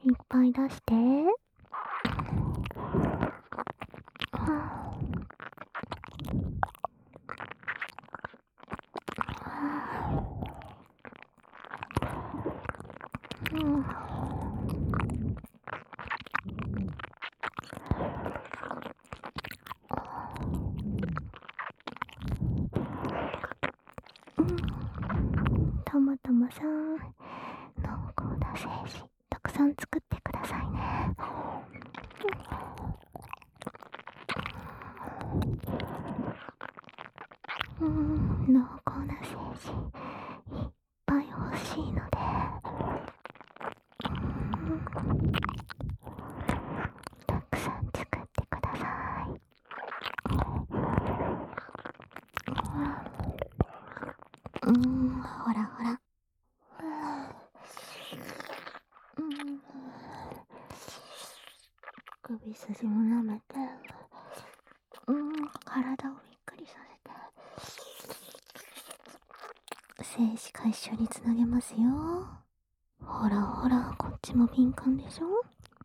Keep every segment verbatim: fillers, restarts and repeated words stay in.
いっぱい出して。うん。たまたまさん、濃厚な精子たくさん作ってくださいね。うん、濃厚な精子いっぱい欲しいので、うん、たくさん作ってください。うん、ほらほら。うん、首筋も舐めて、うん、体をびっくりさせて、精子が一緒につなげますよ。ほらほら、こっちも敏感でしょ。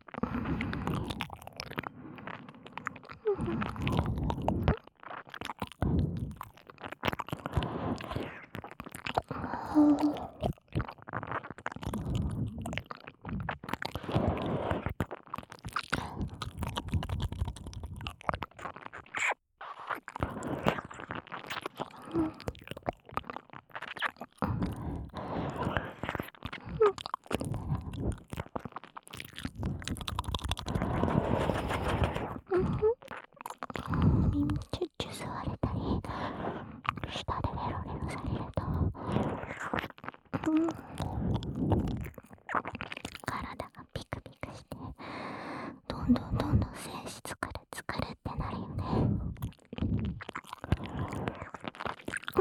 うん、耳チュッチュ吸われたり、舌でレロレロされると、うん、体がピクピクして、どんどんどんどん精子作る作るってなるよね。うん、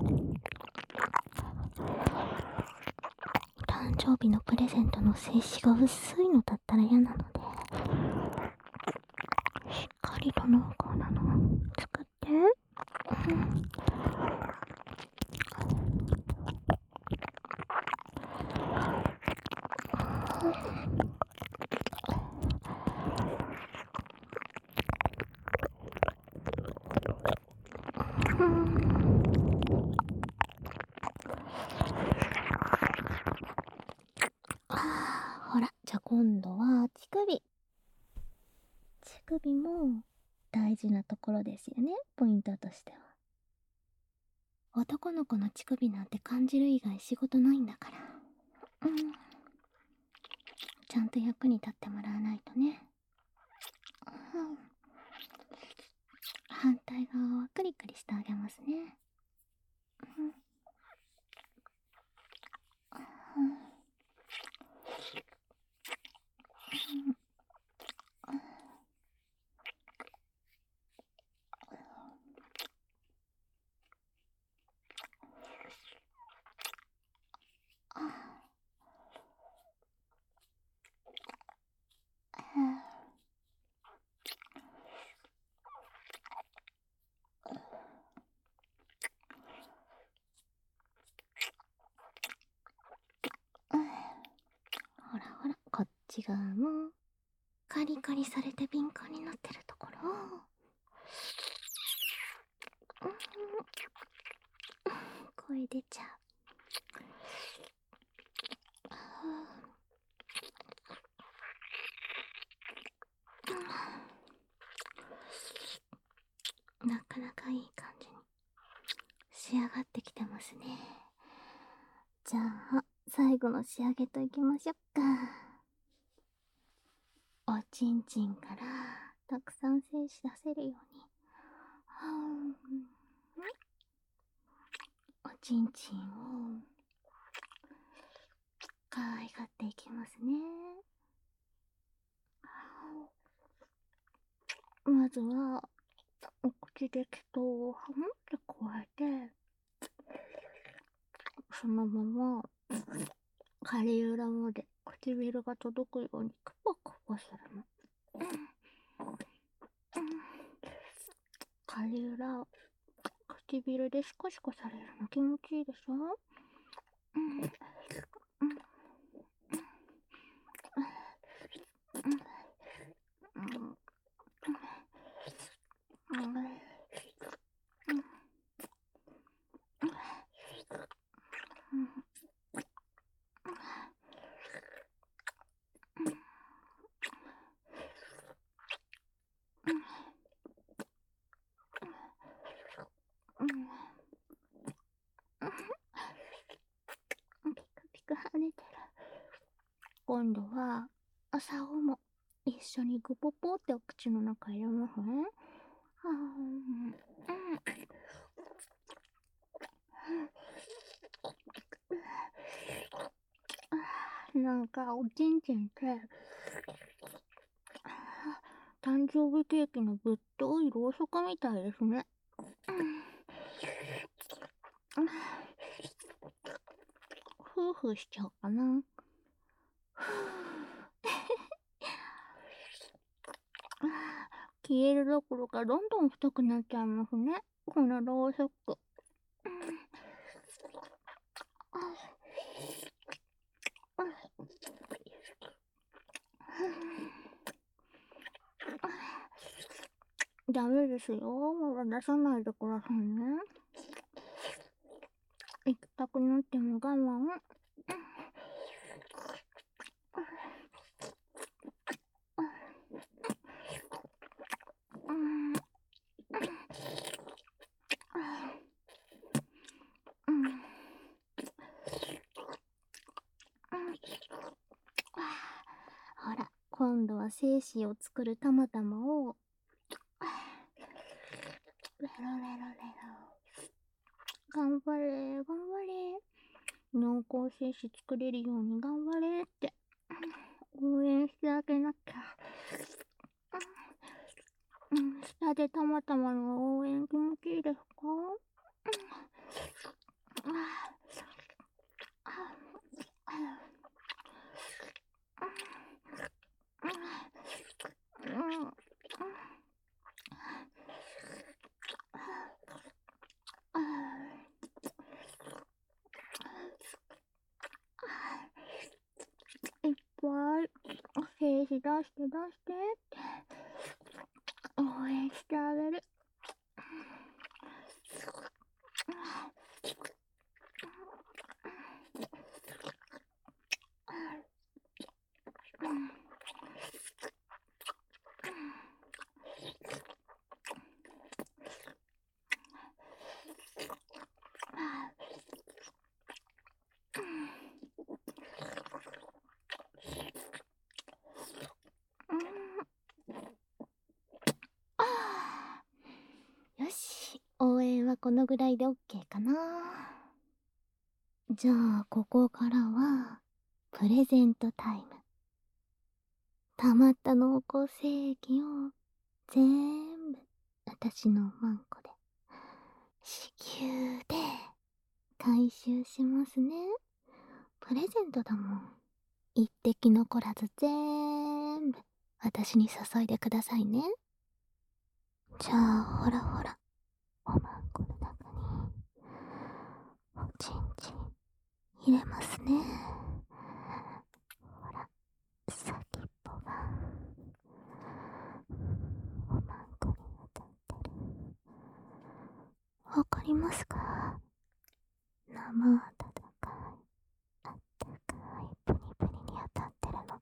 誕生日のプレゼントの精子が薄いのだったら嫌なので、しっかりと濃厚なのを作って。うん、うん、あー、ほら、じゃあ今度は乳首。乳首も大事なところですよね、ポイントとしては。男の子の乳首なんて感じる以外仕事ないんだから。うん、ちゃんと役に立ってもらわないとね。うん、反対側はクリクリしてあげますね。うん、うん、ほらほら、こっち側もカリカリされて敏感になってるところを、うん、声出ちゃう。なかなかいい感じに仕上がってきてますね。じゃあ最後の仕上げといきましょうか。おちんちんからたくさん精子出せるように、おちんちんを可愛がっていきますね。まずはお口で気筒をはむって加えて、そのままカリウラまで唇が届くようにクパクパするの。カリウラ唇でシコシコされるの気持ちいいでしょ。うん、うん、 ピクピク跳ねてる。今度は朝顔も一緒にグポポってお口の中入れますね。はぁ、なんかおちんちんって誕生日ケーキのぶっといろうそくみたいですね。ふうふうしちゃおうかな。消えるどころかどんどん太くなっちゃいますね、このろうそく。ダメですよ。まだ出さないでくださいね。行きたくなっても我慢。ほら、今度は精子を作るたまたまをレロレロレロ。頑張れ、頑張れ。濃厚精子作れるように頑張れって応援してあげなきゃ。うん、下でたまたまの応援気持ちいいですか？いっぱい精子出して出してって応援してあげる。よし、応援はこのぐらいで オーケー かな。じゃあここからはプレゼントタイム。たまった濃厚精液を全部私のマンコで子宮で回収しますね。プレゼントだもん。一滴残らず全部私に注いでくださいね。じゃあほらほら、おまんこの中におちんちん入れますね。ほら、先っぽがおまんこに当たってる。わかりますか？生温かい、あったかいプニプニに当たってるの。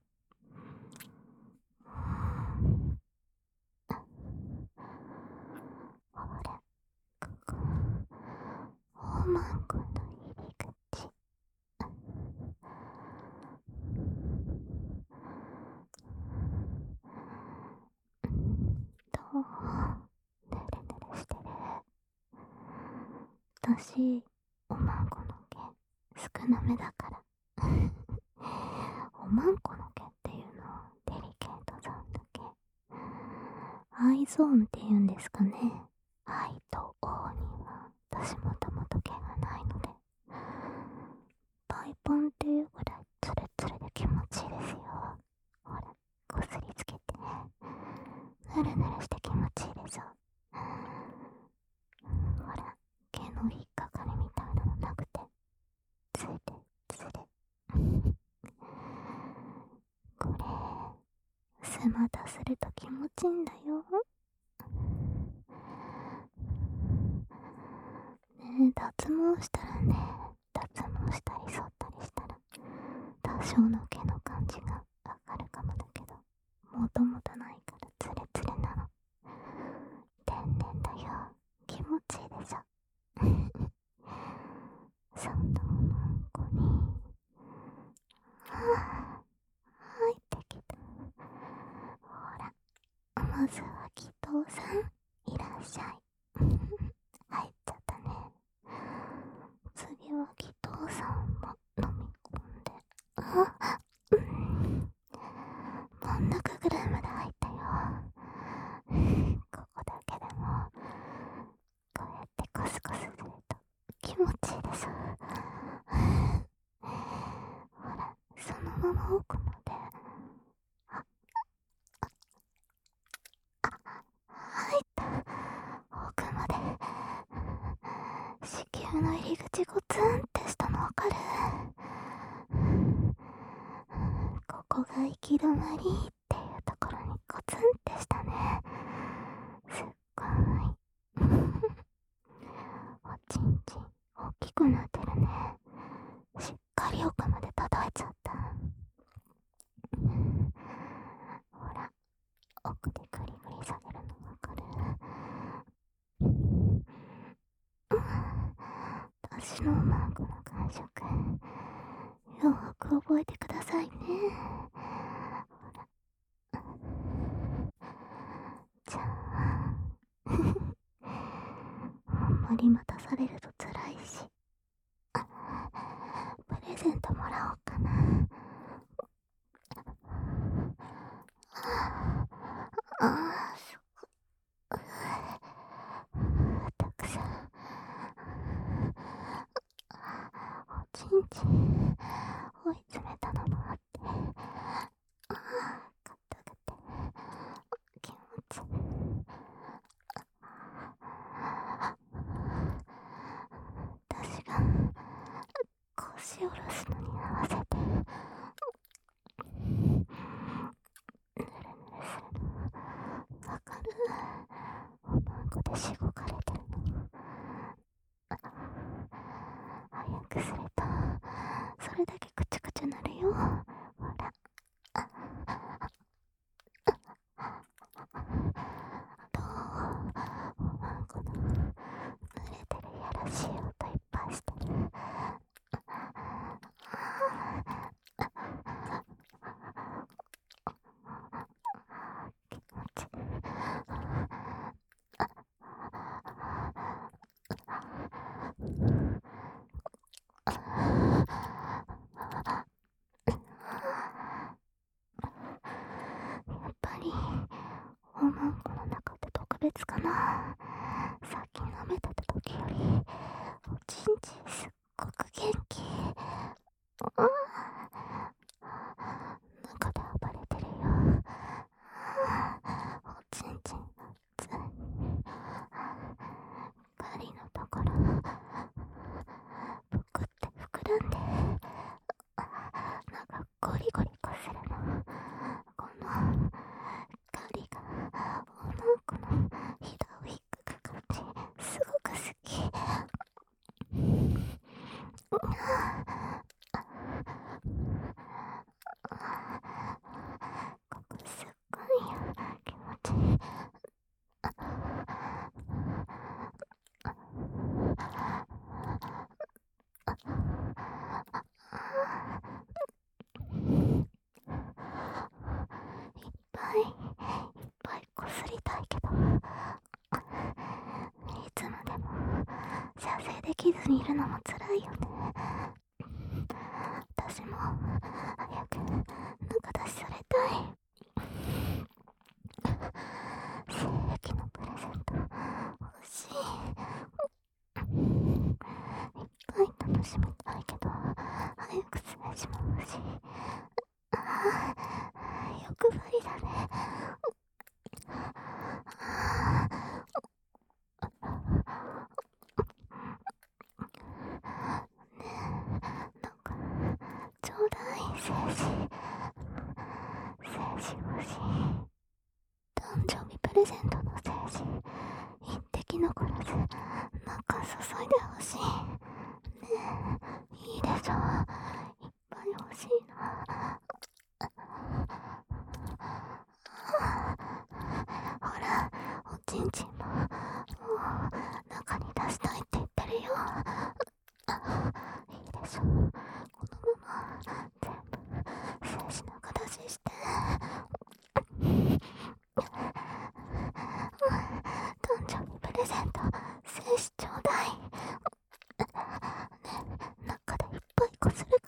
ほら、ここおまんこの入り口。どう？ぬるぬるしてる？私、おまんこの毛少なめだからおまんこの毛っていうのデリケートゾーンだけ、アイゾーンっていうんですかね。アイと オー には私もともと毛がないので、パイポンっていうぐらいツルツルで気持ちいいですよ。ほら、こすりつけてぬるぬるして気持ちいいでしょ。ほら、毛の引っかかりみたいなのなくてついてついてこれスマタすると気持ちいいんだよ。ねえ、脱毛したらね、脱毛したり剃ったりしたら多少の毛の感じがわかるかもだけど、もともとないからツルツルなの。天然だよ。気持ちいいでしょ。 気持ちいいでしょ。ほら、そのまま奥まで。あ、あ、入った。奥まで。子宮の入り口ゴツンってしたのわかる？ここが行き止まりっていうところにゴツンってしたね。すっごい。おちんちん大きくなってるね。しっかり奥まで届いちゃった。ほら、奥でグリグリ下げるのわかる？私のマークの感触、よく覚えてくださいね。ほら、じゃああんまり待たされると辛いし、プレゼントもらおうかな。ああ、すごい。たくさん。おちんちん追い詰めたのもあって、ああ、ガタガタ気持ちいい。私が腰下ろすのに合わせてぬるぬるするのわかる？おまんこでしごかれてるの。早くするとそれだけくちゅくちゅなるよ。ほら、どう？おまんこの濡れてるやらしい音いっぱいしてる。気持ちいい。やっぱりおまんこの中って特別かな。さっき舐めてた時よりおちんちんすっごく元気。うん、中で暴れてるよ。おちんちんのつ針のところぷくって膨らんで、なんかゴリゴリこするの。この針がおまんこのひだを引っかく感じ、すごく好き。ここすっごいよ、気持ちいい。いっぱいいっぱいこすりたいけど、いつまでも射精できずにいるのも辛いよね。私も早く中出しされたい。性癖のプレゼント欲しい。いっぱい楽しみたいけど、早く精子も欲しい。ああ、欲張りだね。ねえ、なんかちょうだい、精子。精子欲しい。誕生日プレゼントの精子一滴残らず中注いでほしい。ねえ、いいでしょ。いっぱい欲しいな。ほら、おちんちんももう中に出したいって言ってるよ。いいでしょ。このまま全部精子中出しして。誕生日プレゼント精子ちょうだい。ね、中でいっぱいこする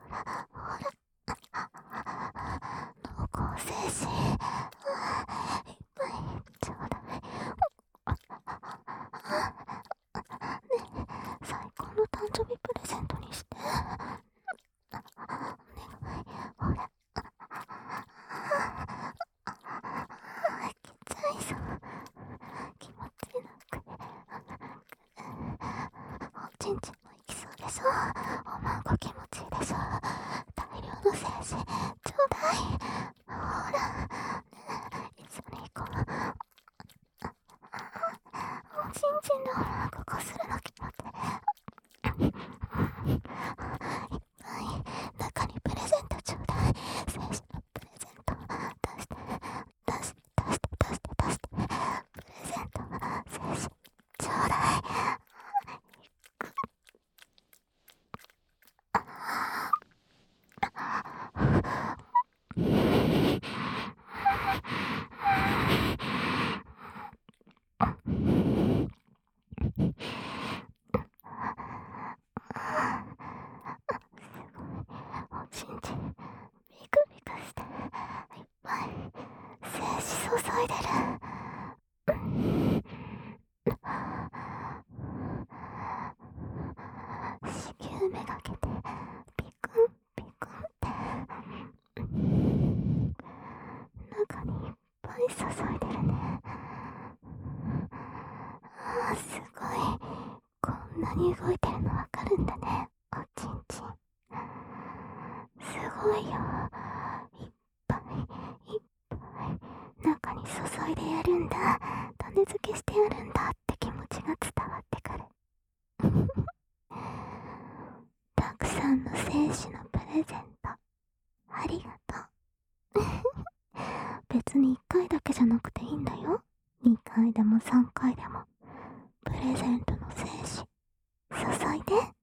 ちんちんもいきそうでしょ。おまんこ気持ちいいでしょ。大量の精子ちょうだい。ほら、ね、一緒に行こう。おちんちんでおまんここするの気持ちいい。いっぱい中にプレゼントちょうだい。精子のプレゼント出して出して出して出して出してプレゼント精子ちょうだい。おちんちんビクビクしていっぱい精子注いでる。子宮めがけてピクンピクンって中にいっぱい注いでるね。あー、すごい。こんなに動いてるのわかるんだね、おちんちん。すごいよ。いっぱいいっぱい中に注いでやるんだ、種付けしてやるんだって気持ちが伝わってくる。たくさんの精子のプレゼントありがとう。別にいっかいだけじゃなくていいんだよ。にかいでもさんかいでもプレゼントの精子注いで。